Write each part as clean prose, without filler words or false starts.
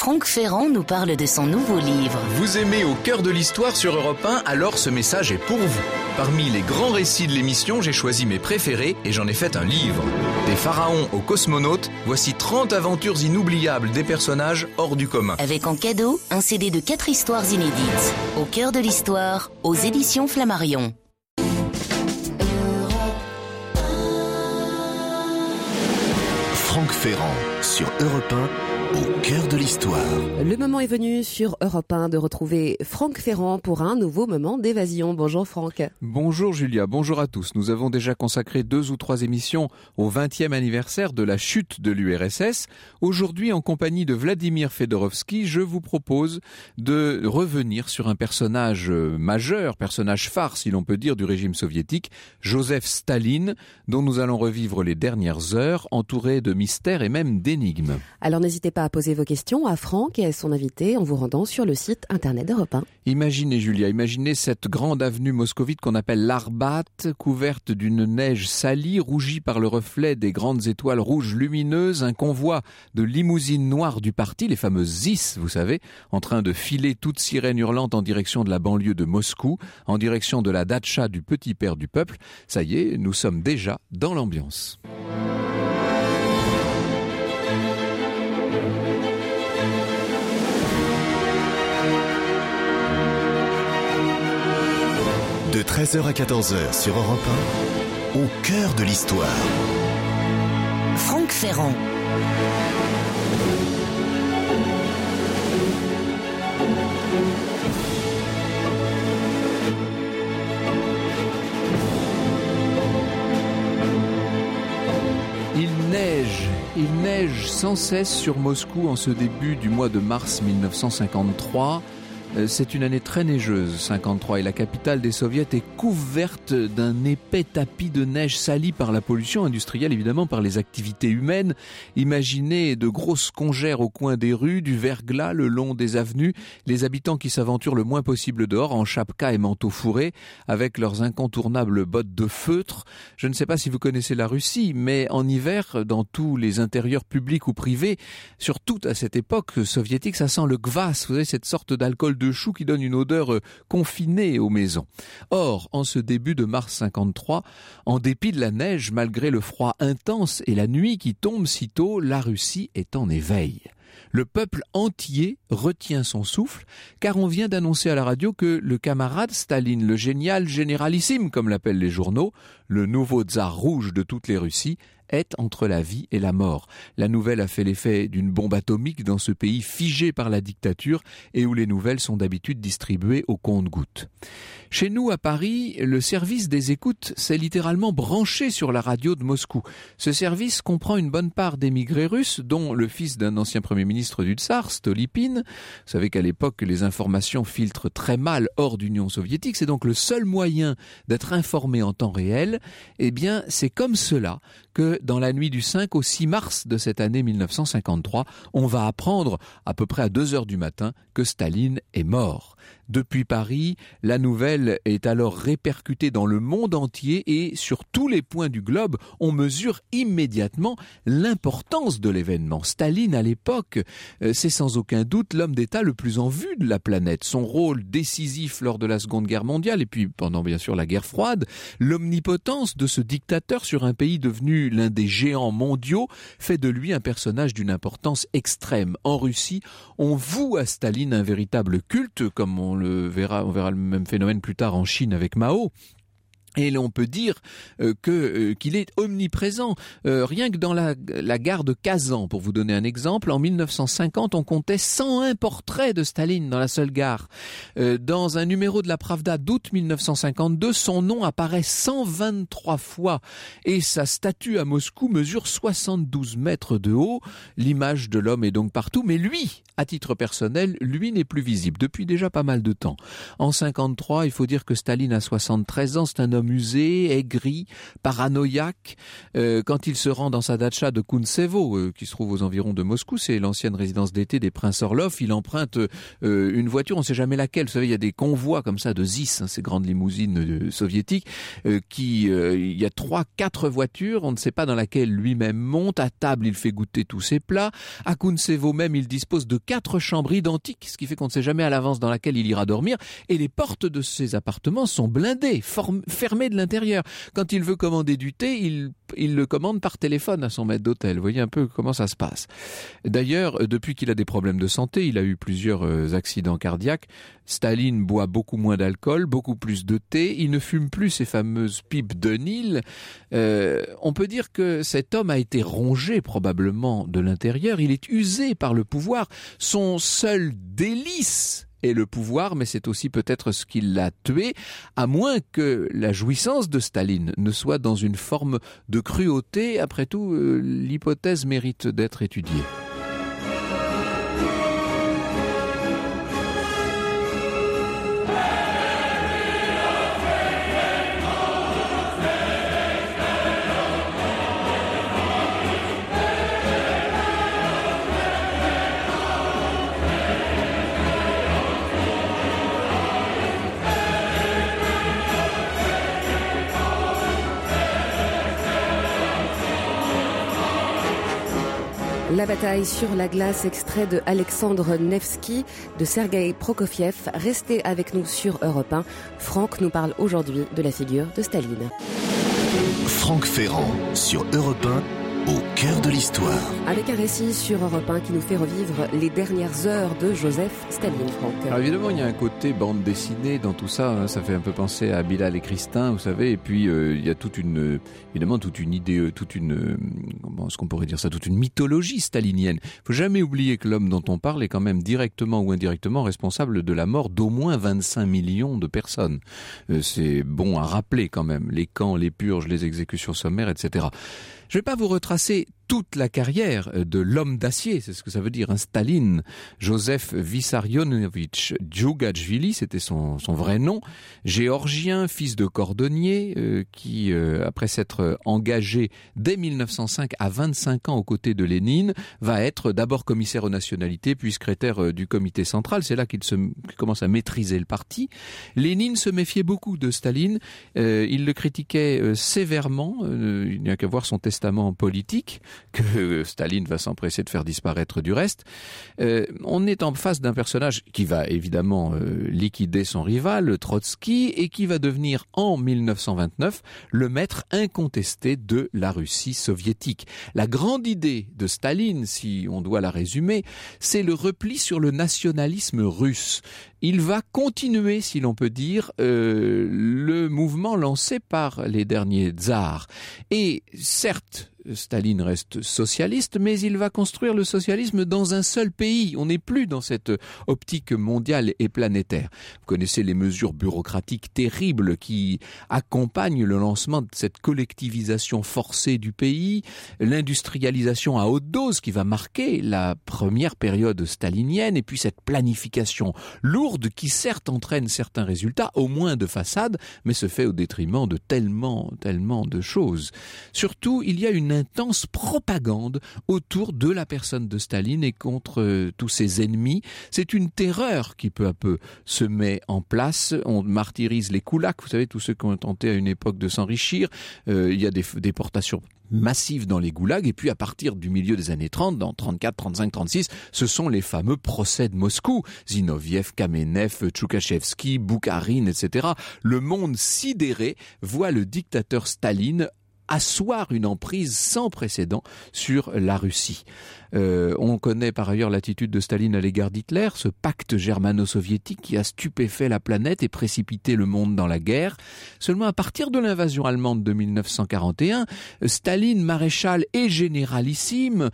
Franck Ferrand nous parle de son nouveau livre. Vous aimez Au cœur de l'histoire sur Europe 1, alors ce message est pour vous. Parmi les grands récits de l'émission, j'ai choisi mes préférés et j'en ai fait un livre. Des pharaons aux cosmonautes, voici 30 aventures inoubliables des personnages hors du commun. Avec en cadeau, un CD de 4 histoires inédites. Au cœur de l'histoire, aux éditions Flammarion. Franck Ferrand sur Europe 1, au cœur de l'histoire. Le moment est venu sur Europe 1 de retrouver Franck Ferrand pour un nouveau moment d'évasion. Bonjour Franck. Bonjour Julia, bonjour à tous. Nous avons déjà consacré 2 ou 3 émissions au 20e anniversaire de la chute de l'URSS. Aujourd'hui, en compagnie de Vladimir Fedorovski, je vous propose de revenir sur un personnage majeur, personnage phare si l'on peut dire du régime soviétique, Joseph Staline, dont nous allons revivre les dernières heures, entouré de mystères et même d'énigmes. Alors n'hésitez pas à poser vos questions à Franck et à son invité en vous rendant sur le site internet d'Europe 1. Imaginez Julia, imaginez cette grande avenue moscovite qu'on appelle l'Arbat, couverte d'une neige salie, rougie par le reflet des grandes étoiles rouges lumineuses, un convoi de limousines noires du parti, les fameuses ZIS, vous savez, en train de filer toute sirène hurlante en direction de la banlieue de Moscou, en direction de la datcha du petit père du peuple. Ça y est, nous sommes déjà dans l'ambiance. De 13h à 14h sur Europe 1, au cœur de l'histoire. Franck Ferrand. Il neige sans cesse sur Moscou en ce début du mois de mars 1953. C'est une année très neigeuse, 53, et la capitale des soviets est couverte d'un épais tapis de neige salie par la pollution industrielle, évidemment par les activités humaines. Imaginez de grosses congères au coin des rues, du verglas le long des avenues, les habitants qui s'aventurent le moins possible dehors en chapka et manteau fourré, avec leurs incontournables bottes de feutre. Je ne sais pas si vous connaissez la Russie, mais en hiver, dans tous les intérieurs publics ou privés, surtout à cette époque soviétique, ça sent le kvass, vous savez, cette sorte d'alcool de chou qui donne une odeur confinée aux maisons. Or, en ce début de mars 53, en dépit de la neige, malgré le froid intense et la nuit qui tombe si tôt, la Russie est en éveil. Le peuple entier retient son souffle, car on vient d'annoncer à la radio que le camarade Staline, le génial généralissime, comme l'appellent les journaux, le nouveau tsar rouge de toutes les Russies, est entre la vie et la mort. La nouvelle a fait l'effet d'une bombe atomique dans ce pays figé par la dictature et où les nouvelles sont d'habitude distribuées au compte-gouttes. Chez nous, à Paris, le service des écoutes s'est littéralement branché sur la radio de Moscou. Ce service comprend une bonne part d'émigrés russes, dont le fils d'un ancien premier ministre du Tsar, Stolypine. Vous savez qu'à l'époque, les informations filtrent très mal hors d'Union soviétique. C'est donc le seul moyen d'être informé en temps réel. Eh bien, c'est comme cela que dans la nuit du 5 au 6 mars de cette année 1953, on va apprendre à peu près à 2h du matin que Staline est mort. Depuis Paris, la nouvelle est alors répercutée dans le monde entier et sur tous les points du globe, on mesure immédiatement l'importance de l'événement. Staline, à l'époque, c'est sans aucun doute l'homme d'État le plus en vue de la planète. Son rôle décisif lors de la Seconde Guerre mondiale et puis pendant bien sûr la guerre froide, l'omnipotence de ce dictateur sur un pays devenu l'un des géants mondiaux fait de lui un personnage d'une importance extrême. En Russie, on voue à Staline un véritable culte, comme on verra le même phénomène plus tard en Chine avec Mao. Et l'on peut dire qu'il est omniprésent. Rien que dans la gare de Kazan, pour vous donner un exemple, en 1950, on comptait 101 portraits de Staline dans la seule gare. Dans un numéro de la Pravda d'août 1952, son nom apparaît 123 fois et sa statue à Moscou mesure 72 mètres de haut. L'image de l'homme est donc partout, mais lui, à titre personnel, lui n'est plus visible depuis déjà pas mal de temps. En 53, il faut dire que Staline a 73 ans, c'est un homme amusé, aigri, paranoïaque. Quand il se rend dans sa datcha de Kuntsevo, qui se trouve aux environs de Moscou, c'est l'ancienne résidence d'été des princes Orlov, il emprunte une voiture, on ne sait jamais laquelle. Vous savez, il y a des convois comme ça de ZIS, ces grandes limousines soviétiques, il y a 3-4 voitures, on ne sait pas dans laquelle lui-même monte. À table, il fait goûter tous ses plats. À Kuntsevo même, il dispose de 4 chambres identiques, ce qui fait qu'on ne sait jamais à l'avance dans laquelle il ira dormir. Et les portes de ses appartements sont blindées, fermées de l'intérieur. Quand il veut commander du thé, il le commande par téléphone à son maître d'hôtel. Vous voyez un peu comment ça se passe. D'ailleurs, depuis qu'il a des problèmes de santé, il a eu plusieurs accidents cardiaques. Staline boit beaucoup moins d'alcool, beaucoup plus de thé. Il ne fume plus ces fameuses pipes de Nil. On peut dire que cet homme a été rongé probablement de l'intérieur. Il est usé par le pouvoir. Son seul délice est le pouvoir, mais c'est aussi peut-être ce qui l'a tué, à moins que la jouissance de Staline ne soit dans une forme de cruauté. Après tout, l'hypothèse mérite d'être étudiée. La bataille sur la glace, extrait de Alexandre Nevsky, de Sergueï Prokofiev. Restez avec nous sur Europe 1. Franck nous parle aujourd'hui de la figure de Staline. Franck Ferrand sur Europe 1. Au cœur de l'histoire. Avec un récit sur Europe 1 qui nous fait revivre les dernières heures de Joseph Staline, Franck. Alors évidemment, il y a un côté bande dessinée dans tout ça. Ça fait un peu penser à Bilal et Christin, vous savez. Et puis, il y a toute une idée, comment est-ce qu'on pourrait dire ça, toute une mythologie stalinienne. Il faut jamais oublier que l'homme dont on parle est quand même directement ou indirectement responsable de la mort d'au moins 25 millions de personnes. C'est bon à rappeler quand même. Les camps, les purges, les exécutions sommaires, etc. Je ne vais pas vous retracer toute la carrière de l'homme d'acier, c'est ce que ça veut dire, Staline. Joseph Vissarionovitch Djougachvili, c'était son vrai nom, géorgien, fils de cordonnier, qui, après s'être engagé dès 1905 à 25 ans aux côtés de Lénine, va être d'abord commissaire aux nationalités, puis secrétaire du comité central. C'est là qu'il commence à maîtriser le parti. Lénine se méfiait beaucoup de Staline, il le critiquait sévèrement, il n'y a qu'à voir son testament politique, que Staline va s'empresser de faire disparaître du reste. On est en face d'un personnage qui va évidemment liquider son rival, Trotsky, et qui va devenir en 1929 le maître incontesté de la Russie soviétique. La grande idée de Staline, si on doit la résumer, c'est le repli sur le nationalisme russe. Il va continuer, si l'on peut dire, le mouvement lancé par les derniers tsars. Et certes, Staline reste socialiste, mais il va construire le socialisme dans un seul pays. On n'est plus dans cette optique mondiale et planétaire. Vous connaissez les mesures bureaucratiques terribles qui accompagnent le lancement de cette collectivisation forcée du pays, l'industrialisation à haute dose qui va marquer la première période stalinienne, et puis cette planification lourde qui certes entraîne certains résultats, au moins de façade, mais se fait au détriment de tellement de choses. Surtout, il y a une intense propagande autour de la personne de Staline et contre tous ses ennemis. C'est une terreur qui peu à peu se met en place. On martyrise les koulaks, vous savez, tous ceux qui ont tenté à une époque de s'enrichir. Il y a des déportations massives dans les goulags, et puis à partir du milieu des années 30, dans 34, 35, 36, ce sont les fameux procès de Moscou. Zinoviev, Kamenev, Tchoukachevski, Boukharine, etc. Le monde sidéré voit le dictateur Staline asseoir une emprise sans précédent sur la Russie. On connaît par ailleurs l'attitude de Staline à l'égard d'Hitler, ce pacte germano-soviétique qui a stupéfait la planète et précipité le monde dans la guerre. Seulement à partir de l'invasion allemande de 1941, Staline, maréchal et généralissime,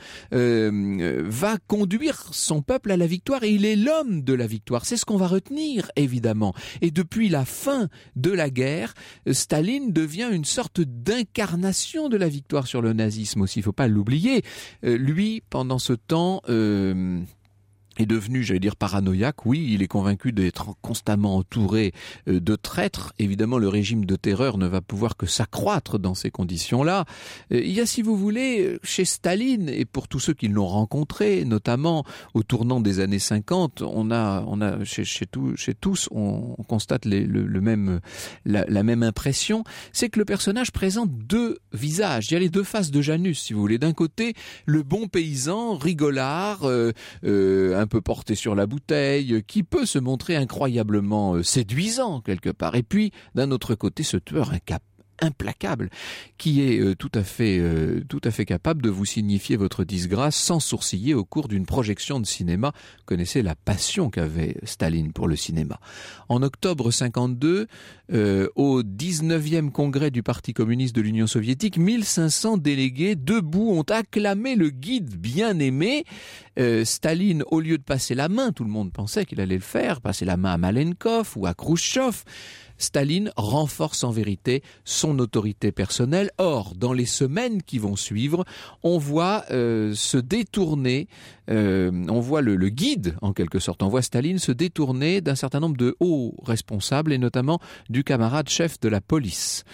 va conduire son peuple à la victoire, et il est l'homme de la victoire. C'est ce qu'on va retenir, évidemment. Et depuis la fin de la guerre, Staline devient une sorte d'incarnation de la victoire sur le nazisme aussi, il ne faut pas l'oublier. Lui, pendant ce temps, est devenu, j'allais dire, paranoïaque. Oui, il est convaincu d'être constamment entouré de traîtres. Évidemment, le régime de terreur ne va pouvoir que s'accroître dans ces conditions-là. Il y a, si vous voulez, chez Staline, et pour tous ceux qui l'ont rencontré, notamment au tournant des années 50, on a chez tous, on constate la même impression, c'est que le personnage présente deux visages. Il y a les deux faces de Janus, si vous voulez. D'un côté, le bon paysan, rigolard, un peu porté sur la bouteille, qui peut se montrer incroyablement séduisant quelque part. Et puis, d'un autre côté, ce tueur implacable, qui est tout à fait capable de vous signifier votre disgrâce sans sourciller au cours d'une projection de cinéma. Vous connaissez la passion qu'avait Staline pour le cinéma. En octobre 52, au 19e congrès du Parti communiste de l'Union soviétique, 1500 délégués debout ont acclamé le guide bien-aimé. Staline, au lieu de passer la main, tout le monde pensait qu'il allait le faire, passer la main à Malenkov ou à Khrouchtchev, Staline renforce en vérité son autorité personnelle. Or, dans les semaines qui vont suivre, on voit se détourner, on voit le guide, en quelque sorte, on voit Staline se détourner d'un certain nombre de hauts responsables, et notamment du camarade chef de la police.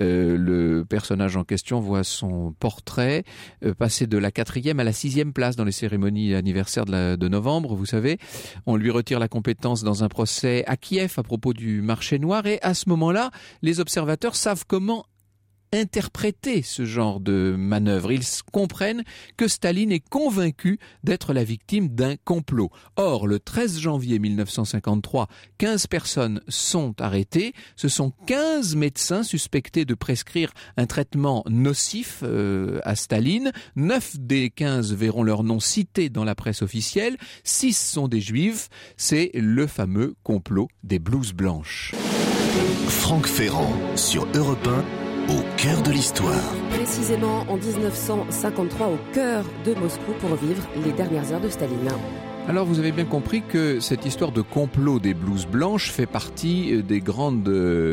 Le personnage en question voit son portrait passer de la 4e à la 6e place dans les cérémonies anniversaires de novembre, vous savez. On lui retire la compétence dans un procès à Kiev à propos du marché noir, et à ce moment-là, les observateurs savent comment interpréter ce genre de manœuvre. Ils comprennent que Staline est convaincu d'être la victime d'un complot. Or, le 13 janvier 1953, 15 personnes sont arrêtées. Ce sont 15 médecins suspectés de prescrire un traitement nocif à Staline. 9 des 15 verront leur nom cité dans la presse officielle. 6 sont des juifs. C'est le fameux complot des blouses blanches. Franck Ferrand sur Europe 1. Au cœur de l'histoire. Précisément en 1953, au cœur de Moscou, pour vivre les dernières heures de Staline. Alors vous avez bien compris que cette histoire de complot des blouses blanches fait partie des grandes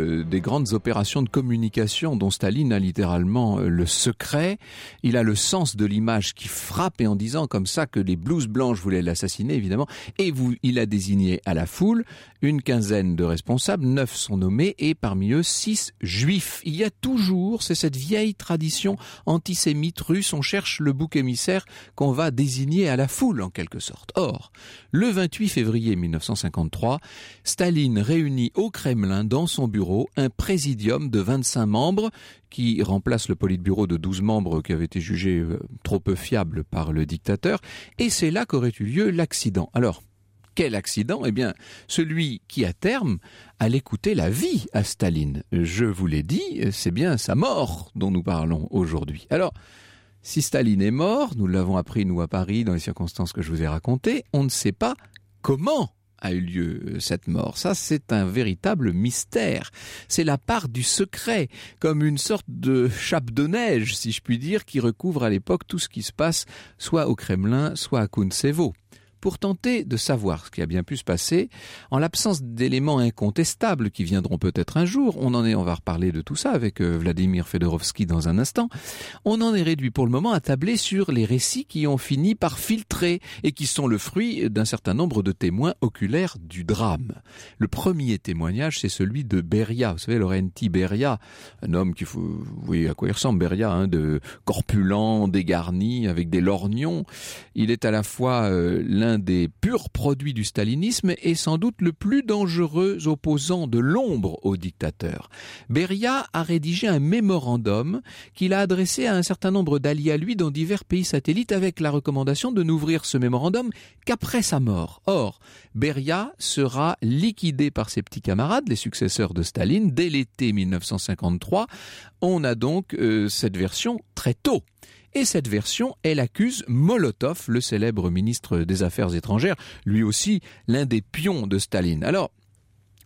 opérations de communication dont Staline a littéralement le secret. Il a le sens de l'image qui frappe, et en disant comme ça que les blouses blanches voulaient l'assassiner, évidemment, il a désigné à la foule une quinzaine de responsables, 9 sont nommés, et parmi eux 6 juifs. Il y a toujours, c'est cette vieille tradition antisémite russe, on cherche le bouc émissaire qu'on va désigner à la foule en quelque sorte. Or, le 28 février 1953, Staline réunit au Kremlin, dans son bureau, un présidium de 25 membres qui remplace le politburo de 12 membres qui avait été jugé trop peu fiable par le dictateur, et c'est là qu'aurait eu lieu l'accident. Alors, quel accident ? Eh bien, celui qui, à terme, allait coûter la vie à Staline. Je vous l'ai dit, c'est bien sa mort dont nous parlons aujourd'hui. Alors, si Staline est mort, nous l'avons appris, nous, à Paris, dans les circonstances que je vous ai racontées, on ne sait pas comment a eu lieu cette mort. Ça, c'est un véritable mystère. C'est la part du secret, comme une sorte de chape de neige, si je puis dire, qui recouvre à l'époque tout ce qui se passe, soit au Kremlin, soit à Kuntsevo. Pour tenter de savoir ce qui a bien pu se passer, en l'absence d'éléments incontestables qui viendront peut-être un jour, on va reparler de tout ça avec Vladimir Fedorovski dans un instant, on en est réduit pour le moment à tabler sur les récits qui ont fini par filtrer et qui sont le fruit d'un certain nombre de témoins oculaires du drame. Le premier témoignage, c'est celui de Beria, vous savez, Laurenti Beria, un homme vous voyez à quoi il ressemble, Beria, de corpulent, dégarni, avec des lorgnons. Il est à la fois l'un des purs produits du stalinisme et sans doute le plus dangereux opposant de l'ombre au dictateur. Beria a rédigé un mémorandum qu'il a adressé à un certain nombre d'alliés à lui dans divers pays satellites, avec la recommandation de n'ouvrir ce mémorandum qu'après sa mort. Or, Beria sera liquidé par ses petits camarades, les successeurs de Staline, dès l'été 1953. On a donc cette version très tôt. Et cette version, elle accuse Molotov, le célèbre ministre des Affaires étrangères, lui aussi l'un des pions de Staline. Alors,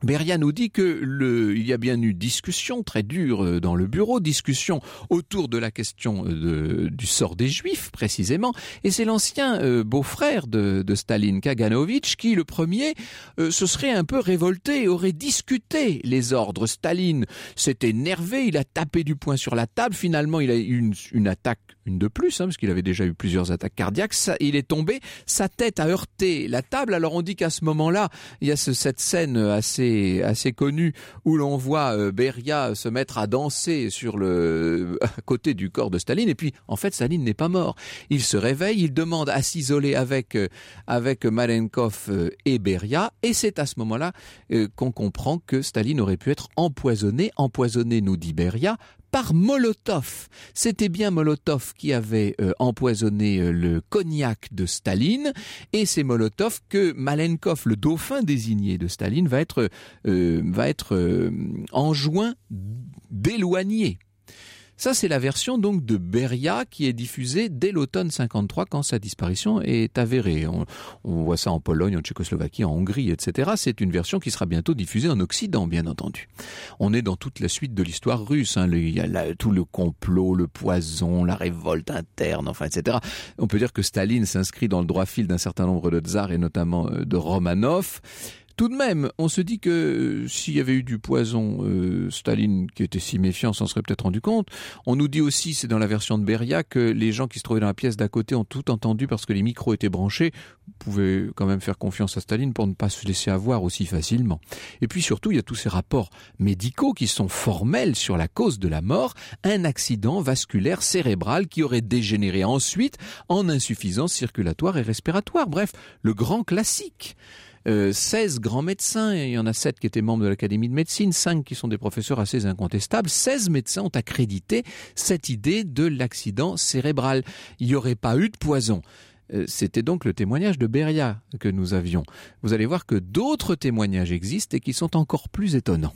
Beria nous dit que il y a bien eu discussion très dure dans le bureau, discussion autour de la question du sort des Juifs précisément, et c'est l'ancien beau-frère de Staline, Kaganovitch, qui le premier se serait un peu révolté, aurait discuté les ordres. Staline s'est énervé, il a tapé du poing sur la table, finalement il a eu une attaque, une de plus, parce qu'il avait déjà eu plusieurs attaques cardiaques, il est tombé, sa tête a heurté la table. Alors on dit qu'à ce moment-là, il y a cette scène assez connue où l'on voit Beria se mettre à danser à côté du corps de Staline, et puis en fait Staline n'est pas mort. Il se réveille, il demande à s'isoler avec Malenkov et Beria, et c'est à ce moment-là qu'on comprend que Staline aurait pu être empoisonné, nous dit Beria, par Molotov. C'était bien Molotov qui avait empoisonné le cognac de Staline, et c'est Molotov que Malenkov, le dauphin désigné de Staline, va être enjoint d'éloigner. Ça, c'est la version donc de Beria qui est diffusée dès l'automne 53 quand sa disparition est avérée. On voit ça en Pologne, en Tchécoslovaquie, en Hongrie, etc. C'est une version qui sera bientôt diffusée en Occident, bien entendu. On est dans toute la suite de l'histoire russe. Il y a tout le complot, le poison, la révolte interne, enfin, etc. On peut dire que Staline s'inscrit dans le droit fil d'un certain nombre de tsars et notamment de Romanov. Tout de même, on se dit que s'il y avait eu du poison, Staline, qui était si méfiant, s'en serait peut-être rendu compte. On nous dit aussi, c'est dans la version de Beria, que les gens qui se trouvaient dans la pièce d'à côté ont tout entendu parce que les micros étaient branchés. Vous pouvez quand même faire confiance à Staline pour ne pas se laisser avoir aussi facilement. Et puis surtout, il y a tous ces rapports médicaux qui sont formels sur la cause de la mort, un accident vasculaire cérébral qui aurait dégénéré ensuite en insuffisance circulatoire et respiratoire. Bref, le grand classique. 16 grands médecins, et il y en a 7 qui étaient membres de l'Académie de médecine, 5 qui sont des professeurs assez incontestables, 16 médecins ont accrédité cette idée de l'accident cérébral. Il n'y aurait pas eu de poison. C'était donc le témoignage de Beria que nous avions. Vous allez voir que d'autres témoignages existent et qui sont encore plus étonnants.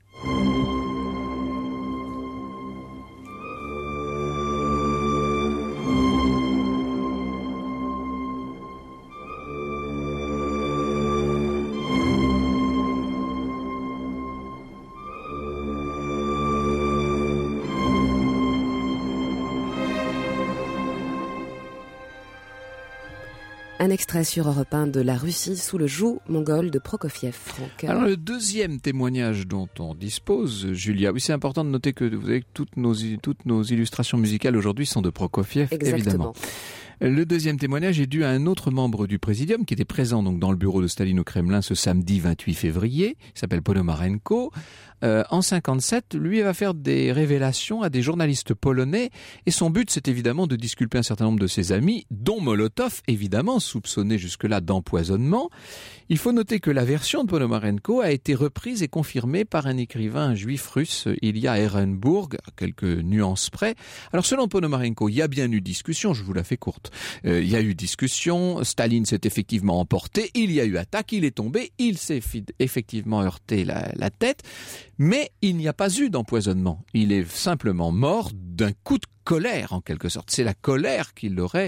Un extrait sur Europe 1 de la Russie sous le joug mongol de Prokofiev. Franck. Alors le deuxième témoignage dont on dispose, Julia, oui, c'est important de noter que vous avez toutes nos illustrations musicales aujourd'hui sont de Prokofiev, évidemment. Le deuxième témoignage est dû à un autre membre du Présidium qui était présent donc dans le bureau de Staline au Kremlin ce samedi 28 février. Il s'appelle Ponomarenko. En 57, lui va faire des révélations à des journalistes polonais et son but c'est évidemment de disculper un certain nombre de ses amis, dont Molotov, évidemment soupçonné jusque-là d'empoisonnement. Il faut noter que la version de Ponomarenko a été reprise et confirmée par un écrivain juif russe, Ilya Ehrenburg, à quelques nuances près. Alors selon Ponomarenko, il y a bien eu discussion, je vous la fais courte. Il y a eu discussion, Staline s'est effectivement emporté, il y a eu attaque, il est tombé, il s'est effectivement heurté la tête, mais il n'y a pas eu d'empoisonnement. Il est simplement mort d'un coup de colère en quelque sorte. C'est la colère qui l'aurait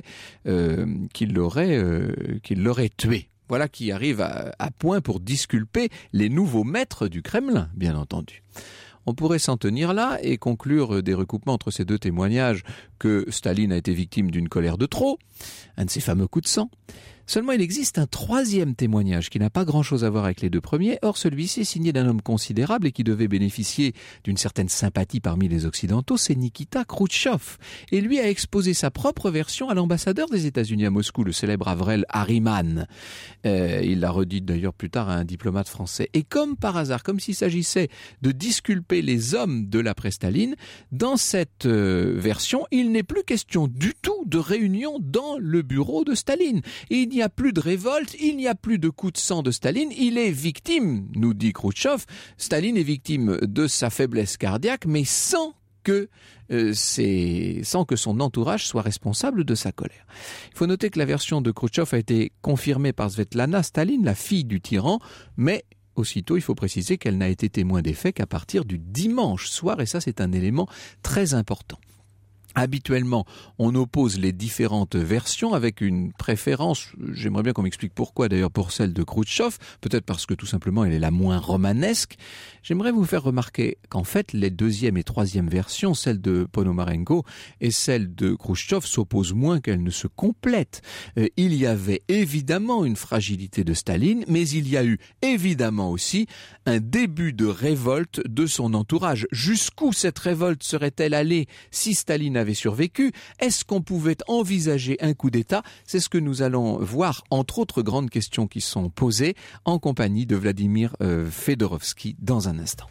tué. Voilà qui arrive à point pour disculper les nouveaux maîtres du Kremlin, bien entendu. On pourrait s'en tenir là et conclure des recoupements entre ces deux témoignages que Staline a été victime d'une colère de trop, un de ces fameux coups de sang. Seulement, il existe un troisième témoignage qui n'a pas grand-chose à voir avec les deux premiers. Or, celui-ci est signé d'un homme considérable et qui devait bénéficier d'une certaine sympathie parmi les Occidentaux, c'est Nikita Khrouchtchev. Et lui a exposé sa propre version à l'ambassadeur des États-Unis à Moscou, le célèbre Avrel Harriman. Il l'a redit d'ailleurs plus tard à un diplomate français. Et comme par hasard, comme s'il s'agissait de disculper les hommes de l'après-Staline, dans cette version, il n'est plus question du tout de réunion dans le bureau de Staline. Et il n'y a plus de révolte, il n'y a plus de coup de sang de Staline, il est victime, nous dit Khrouchtchev, Staline est victime de sa faiblesse cardiaque, mais sans que son entourage soit responsable de sa colère. Il faut noter que la version de Khrouchtchev a été confirmée par Svetlana Staline, la fille du tyran, mais aussitôt, il faut préciser qu'elle n'a été témoin des faits qu'à partir du dimanche soir, et ça c'est un élément très important. Habituellement, on oppose les différentes versions avec une préférence, j'aimerais bien qu'on m'explique pourquoi d'ailleurs, pour celle de Khrouchtchev, peut-être parce que tout simplement elle est la moins romanesque. J'aimerais vous faire remarquer qu'en fait les deuxième et troisième versions, celle de Ponomarenko et celle de Khrouchtchev, s'opposent moins qu'elles ne se complètent. Il y avait évidemment une fragilité de Staline, mais il y a eu évidemment aussi un début de révolte de son entourage. Jusqu'où cette révolte serait-elle allée si Staline avait survécu? Est-ce qu'on pouvait envisager un coup d'État? C'est ce que nous allons voir, entre autres grandes questions qui sont posées, en compagnie de Vladimir Fedorovski dans un instant.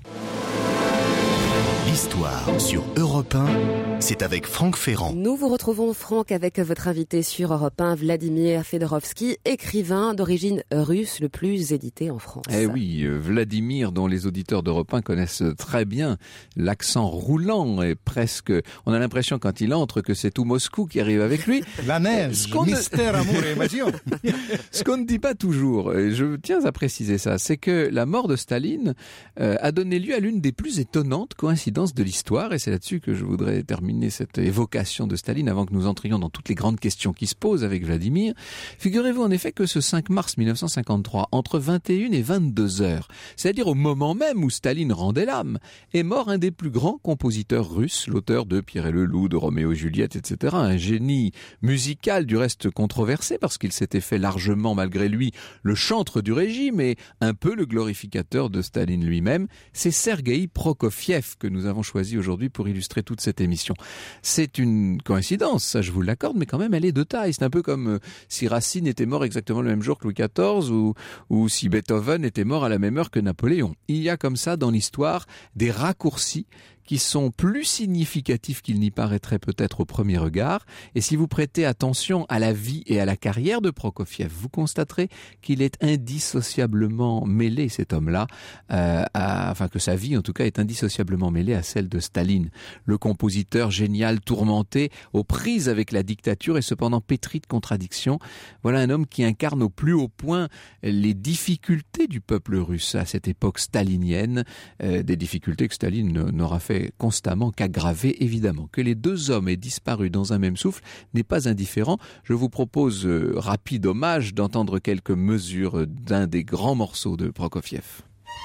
L'histoire sur Europe 1, c'est avec Franck Ferrand. Nous vous retrouvons, Franck, avec votre invité sur Europe 1, Vladimir Fedorovski, écrivain d'origine russe, le plus édité en France. Eh oui, Vladimir, dont les auditeurs d'Europe 1 connaissent très bien l'accent roulant et presque... On a l'impression quand il entre que c'est tout Moscou qui arrive avec lui. La neige, mystère, amour et évasion. Ce qu'on ne dit pas toujours, et je tiens à préciser ça, c'est que la mort de Staline a donné lieu à l'une des plus étonnantes coïncidences de l'histoire, et c'est là-dessus que je voudrais terminer cette évocation de Staline avant que nous entrions dans toutes les grandes questions qui se posent avec Vladimir. Figurez-vous en effet que ce 5 mars 1953, entre 21 et 22 heures, c'est-à-dire au moment même où Staline rendait l'âme, est mort un des plus grands compositeurs russes, l'auteur de Pierre et le Loup, de Roméo et Juliette, etc. Un génie musical du reste controversé parce qu'il s'était fait largement, malgré lui, le chantre du régime et un peu le glorificateur de Staline lui-même. C'est Sergueï Prokofiev que nous avons choisi aujourd'hui pour illustrer toute cette émission. C'est une coïncidence, ça je vous l'accorde, mais quand même elle est de taille. C'est un peu comme si Racine était mort exactement le même jour que Louis XIV ou si Beethoven était mort à la même heure que Napoléon. Il y a comme ça dans l'histoire des raccourcis qui sont plus significatifs qu'il n'y paraîtrait peut-être au premier regard. Et si vous prêtez attention à la vie et à la carrière de Prokofiev, vous constaterez qu'il est indissociablement mêlé, cet homme-là, enfin que sa vie en tout cas est indissociablement mêlée à celle de Staline. Le compositeur génial, tourmenté, aux prises avec la dictature et cependant pétri de contradictions. Voilà un homme qui incarne au plus haut point les difficultés du peuple russe à cette époque stalinienne, des difficultés que Staline n'aura fait constamment qu'aggraver, évidemment. Que les deux hommes aient disparu dans un même souffle n'est pas indifférent. Je vous propose, rapide hommage, d'entendre quelques mesures d'un des grands morceaux de Prokofiev.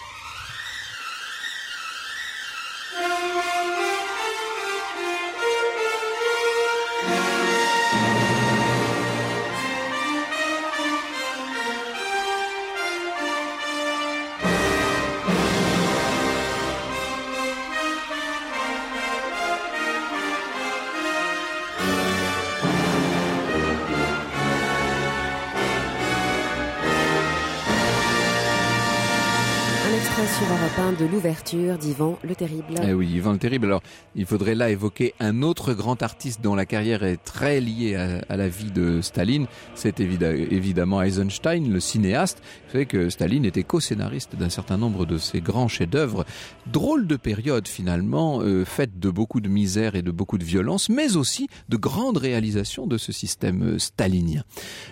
Sur Europe 1 de l'ouverture d'Ivan le Terrible. Eh oui, Ivan le Terrible. Alors, il faudrait là évoquer un autre grand artiste dont la carrière est très liée à la vie de Staline. C'est évidemment Eisenstein, le cinéaste. Vous savez que Staline était co-scénariste d'un certain nombre de ses grands chefs-d'œuvre. Drôle de période finalement, faite de beaucoup de misère et de beaucoup de violence, mais aussi de grandes réalisations de ce système stalinien.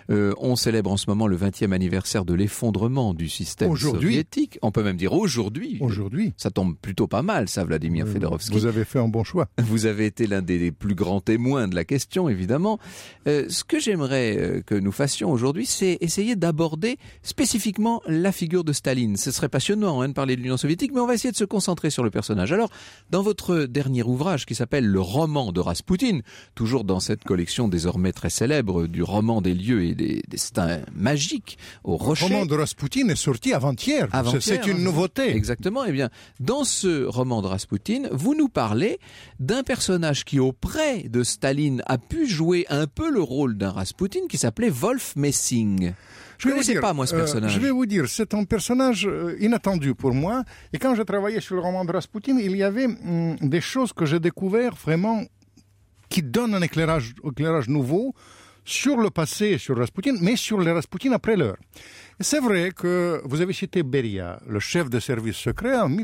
On célèbre en ce moment le 20e anniversaire de l'effondrement du système soviétique. On peut même dire aujourd'hui. Ça tombe plutôt pas mal, ça, Vladimir Fedorovski. Vous avez fait un bon choix. Vous avez été l'un des plus grands témoins de la question, évidemment. Ce que j'aimerais que nous fassions aujourd'hui, c'est essayer d'aborder spécifiquement la figure de Staline. Ce serait passionnant de parler de l'Union soviétique, mais on va essayer de se concentrer sur le personnage. Alors, dans votre dernier ouvrage qui s'appelle Le roman de Raspoutine, toujours dans cette collection désormais très célèbre du roman des lieux et des destins magiques au Rocher. Le roman de Raspoutine est sorti avant-hier. C'est une nouveauté. Exactement. Eh bien, dans ce roman de Raspoutine, vous nous parlez d'un personnage qui, auprès de Staline, a pu jouer un peu le rôle d'un Raspoutine qui s'appelait Wolf Messing. Je ne connaissais pas, moi, ce personnage. Je vais vous dire, c'est un personnage inattendu pour moi. Et quand je travaillais sur le roman de Raspoutine, il y avait des choses que j'ai découvertes vraiment qui donnent un éclairage nouveau sur le passé et sur Raspoutine, mais sur les Raspoutine après l'heure. C'est vrai que vous avez cité Beria, le chef de service secret, en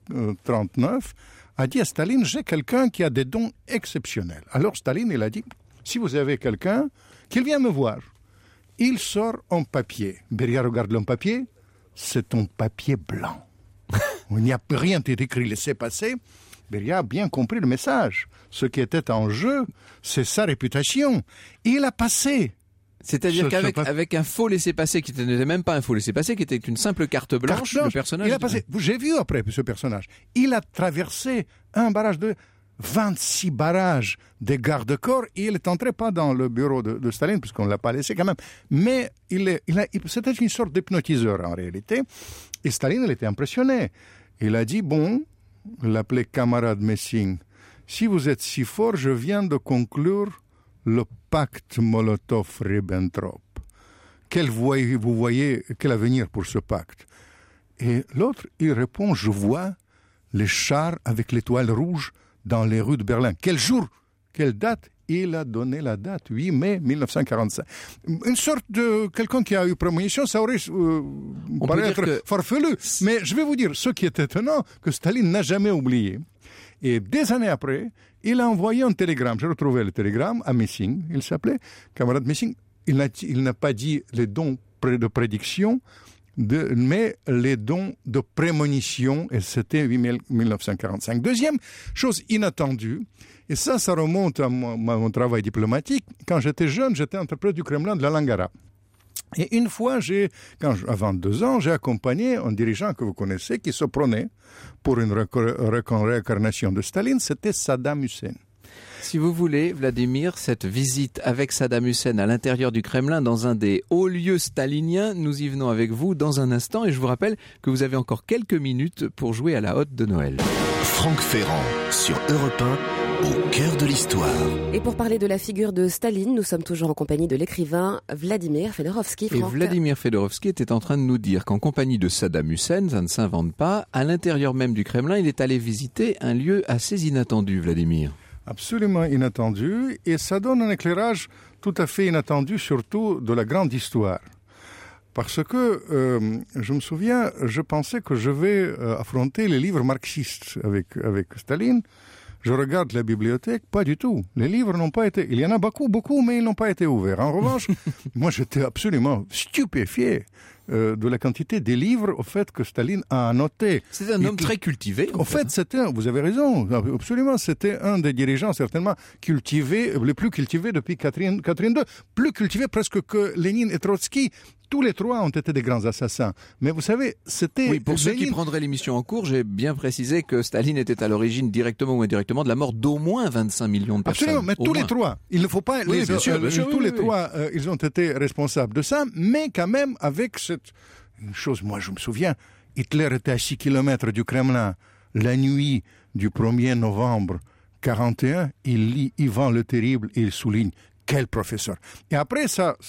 1939, a dit à Staline, j'ai quelqu'un qui a des dons exceptionnels. Alors Staline, il a dit, si vous avez quelqu'un, qu'il vienne me voir. Il sort un papier. Beria regarde le papier, c'est un papier blanc. Il n'y a rien d'écrit, laissez passer. Beria a bien compris le message. Ce qui était en jeu, c'est sa réputation. Et il a passé. C'est-à-dire qu'avec un faux laissez-passer, qui n'était même pas un faux laissez-passer, qui était une simple carte blanche, le personnage... Il a passé. J'ai vu après ce personnage. Il a traversé un barrage de 26 barrages des gardes-corps et il est entré pas dans le bureau de Staline, puisqu'on ne l'a pas laissé quand même. Mais c'était une sorte d'hypnotiseur en réalité. Et Staline, il était impressionné. Il a dit, il l'appelait camarade Messing, si vous êtes si fort, je viens de conclure le pacte Molotov-Ribbentrop. Quel avenir pour ce pacte? Et l'autre, il répond, je vois les chars avec l'étoile rouge dans les rues de Berlin. Quel jour? Quelle date? Il a donné la date, 8 mai 1945. Une sorte de quelqu'un qui a eu prémonition, ça aurait paraître farfelu. Mais je vais vous dire, ce qui est étonnant, que Staline n'a jamais oublié. Et des années après, il a envoyé un télégramme. J'ai retrouvé le télégramme à Messing, il s'appelait, camarade Messing. Il n'a pas dit les dons de prédiction, mais les dons de prémonition, et c'était 8 mai 1945. Deuxième chose inattendue, et ça remonte à mon travail diplomatique. Quand j'étais jeune, j'étais interprète du Kremlin de la langue arabe. Et une fois, à 22 ans, j'ai accompagné un dirigeant que vous connaissez qui se prenait pour une réincarnation de Staline, c'était Saddam Hussein. Si vous voulez, Vladimir, cette visite avec Saddam Hussein à l'intérieur du Kremlin, dans un des hauts lieux staliniens, nous y venons avec vous dans un instant. Et je vous rappelle que vous avez encore quelques minutes pour jouer à la hotte de Noël. Franck Ferrand, sur Europe 1, au cœur de l'histoire. Et pour parler de la figure de Staline, nous sommes toujours en compagnie de l'écrivain Vladimir Fedorovski. Et Vladimir Fedorovski était en train de nous dire qu'en compagnie de Saddam Hussein, ça ne s'invente pas, à l'intérieur même du Kremlin, il est allé visiter un lieu assez inattendu, Vladimir. Absolument inattendu, et ça donne un éclairage tout à fait inattendu, surtout de la grande histoire. Parce que, je me souviens, je pensais que je vais affronter les livres marxistes avec Staline. Je regarde la bibliothèque, pas du tout. Les livres n'ont pas été... Il y en a beaucoup, mais ils n'ont pas été ouverts. En revanche, moi j'étais absolument stupéfié de la quantité des livres au fait que Staline a annoté. C'est un homme très cultivé. En fait, vous avez raison, absolument, c'était un des dirigeants certainement les plus cultivés depuis Catherine II, plus cultivé presque que Lénine et Trotsky. Tous les trois ont été des grands assassins. Mais vous savez, c'était... Oui, pour ceux qui prendraient l'émission en cours, j'ai bien précisé que Staline était à l'origine, directement ou indirectement, de la mort d'au moins 25 millions de personnes. Absolument, mais tous les trois. Il ne faut pas... Oui, bien sûr, tous les trois, ils ont été responsables de ça, mais quand même avec une chose, moi je me souviens, Hitler était à 6 km du Kremlin. La nuit du 1er novembre 1941, il lit Ivan le Terrible et il souligne quel professeur. Et après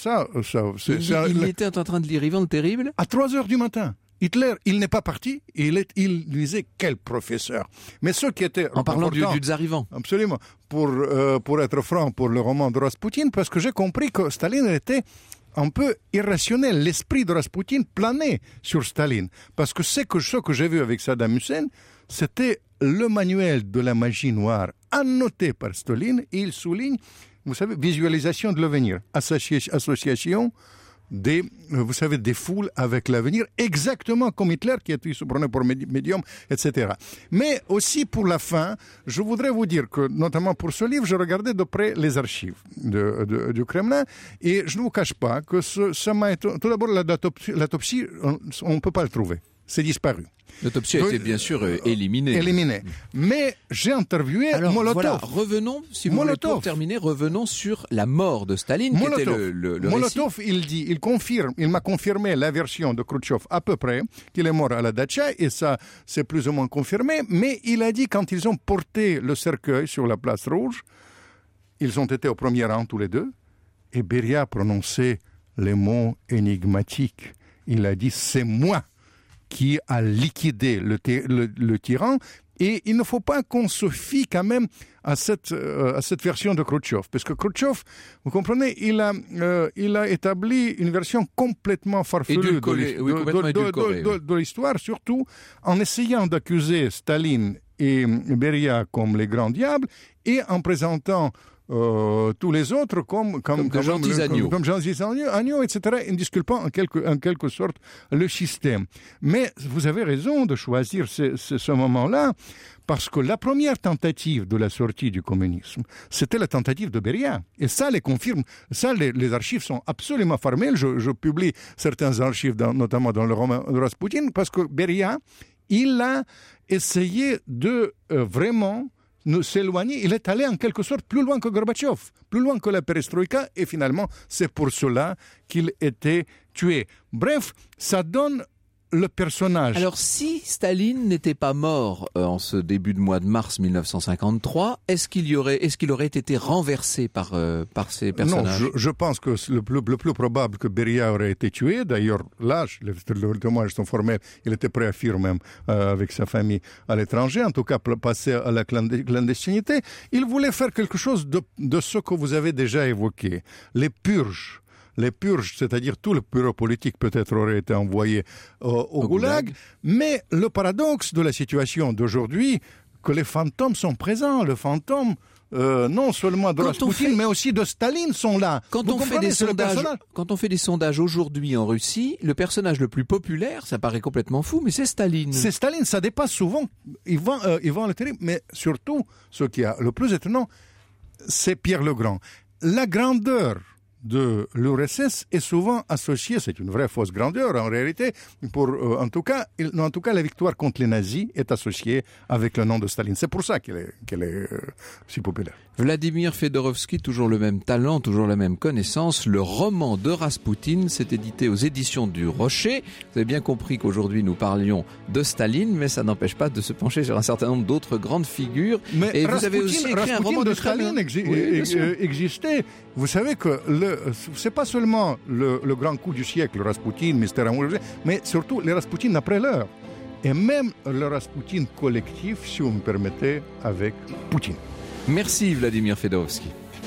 il était en train de lire Ivan le Terrible à 3h du matin. Hitler, il n'est pas parti, et il disait quel professeur. Mais ceux qui étaient... En parlant du tsar Ivan. Absolument. Pour être franc, pour le roman de Rasputin, parce que j'ai compris que Staline était un peu irrationnel. L'esprit de Rasputin planait sur Staline. Parce que ce que j'ai vu avec Saddam Hussein, c'était le manuel de la magie noire annoté par Staline, et il souligne, vous savez, visualisation de l'avenir, association des foules avec l'avenir, exactement comme Hitler qui se prenait pour médium, etc. Mais aussi pour la fin, je voudrais vous dire que, notamment pour ce livre, je regardais de près les archives du Kremlin, et je ne vous cache pas que ça m'a étonné. Tout d'abord, l'autopsie, on ne peut pas le trouver. C'est disparu. L'autopsie a été bien sûr éliminée. Mais j'ai interviewé Molotov. Voilà, revenons, si vous voulez, pour terminer, revenons sur la mort de Staline, Molotov. qui était le Molotov, récit. il m'a confirmé la version de Khrouchtchev à peu près, qu'il est mort à la Dacha, et ça, c'est plus ou moins confirmé, mais il a dit quand ils ont porté le cercueil sur la place rouge, ils ont été au premier rang tous les deux, et Beria a prononcé les mots énigmatiques. Il a dit, c'est moi qui a liquidé le tyran, et il ne faut pas qu'on se fie quand même à cette version de Khrouchtchev, parce que Khrouchtchev, vous comprenez, il a établi une version complètement farfelue de l'histoire, surtout en essayant d'accuser Staline et Beria comme les grands diables, et en présentant tous les autres comme gentils agneaux. Comme gentils agneaux, etc., en disculpant en quelque sorte le système. Mais vous avez raison de choisir ce moment-là, parce que la première tentative de la sortie du communisme, c'était la tentative de Beria. Et ça les confirme. Ça, les archives sont absolument formelles. Je publie certains archives, notamment dans le roman de Rasputin, parce que Beria, il a essayé de vraiment s'éloigner. Il est allé en quelque sorte plus loin que Gorbatchev, plus loin que la perestroïka, et finalement, c'est pour cela qu'il était tué. Bref, ça donne le personnage. Alors, si Staline n'était pas mort en ce début de mois de mars 1953, est-ce qu'il aurait été renversé par ces personnages? Non, je pense que le plus probable que Beria aurait été tué. D'ailleurs, là, les témoignages sont formels. Il était prêt à fuir même avec sa famille à l'étranger, en tout cas passer à la clandestinité. Il voulait faire quelque chose de ce que vous avez déjà évoqué, les purges. Les purges, c'est-à-dire tout le bureau politique peut-être aurait été envoyé au goulag. Mais le paradoxe de la situation d'aujourd'hui, que les fantômes sont présents, le fantôme non seulement de Rasputin, mais aussi de Staline sont là. Quand on fait des sondages aujourd'hui en Russie, le personnage le plus populaire, ça paraît complètement fou, mais c'est Staline. C'est Staline, ça dépasse souvent Ivan le Terrible, mais surtout, ce qui est le plus étonnant, c'est Pierre le Grand. La grandeur de l'URSS est souvent associée, c'est une vraie fausse grandeur en réalité, en tout cas la victoire contre les nazis est associée avec le nom de Staline. C'est pour ça qu'elle est si populaire. Vladimir Fedorovski, toujours le même talent, toujours la même connaissance. Le roman de Rasputin s'est édité aux éditions du Rocher. Vous avez bien compris qu'aujourd'hui nous parlions de Staline, mais ça n'empêche pas de se pencher sur un certain nombre d'autres grandes figures. Mais et vous avez aussi écrit un roman de Staline existait. Vous savez que c'est pas seulement le grand coup du siècle, Rasputin, Mystère amoureux, mais surtout les Rasputines après l'heure. Et même le Rasputin collectif, si vous me permettez, avec Poutine. Merci Vladimir Fedorovski.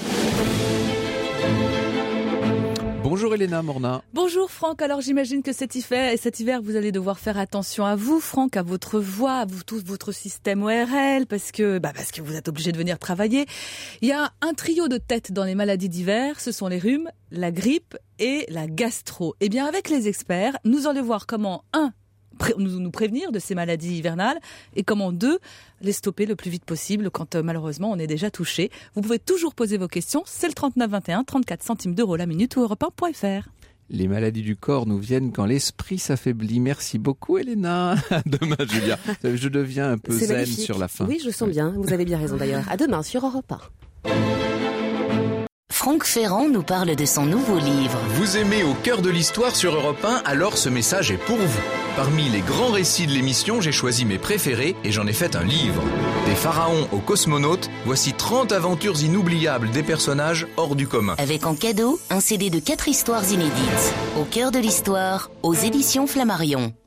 Bonjour Elena Morna. Bonjour Franck, alors j'imagine que cet hiver vous allez devoir faire attention à vous Franck, à votre voix, à vous tous, votre système ORL, parce que vous êtes obligé de venir travailler. Il y a un trio de tête dans les maladies d'hiver, ce sont les rhumes, la grippe et la gastro. Eh bien avec les experts, nous allons voir comment nous prévenir de ces maladies hivernales et comment les stopper le plus vite possible quand malheureusement on est déjà touché. Vous pouvez toujours poser vos questions, c'est le 39 21, 34 centimes d'euros la minute ou europe1.fr. Les maladies du corps nous viennent quand l'esprit s'affaiblit. Merci beaucoup Elena. À demain Julia. Je deviens un peu zen magnifique. Sur la fin. Oui, je sens bien. Vous avez bien raison d'ailleurs. À demain sur Europe 1. Franck Ferrand nous parle de son nouveau livre. Vous aimez Au cœur de l'histoire sur Europe 1, alors ce message est pour vous. Parmi les grands récits de l'émission, j'ai choisi mes préférés et j'en ai fait un livre. Des pharaons aux cosmonautes, voici 30 aventures inoubliables des personnages hors du commun. Avec en cadeau, un CD de 4 histoires inédites. Au cœur de l'histoire, aux éditions Flammarion.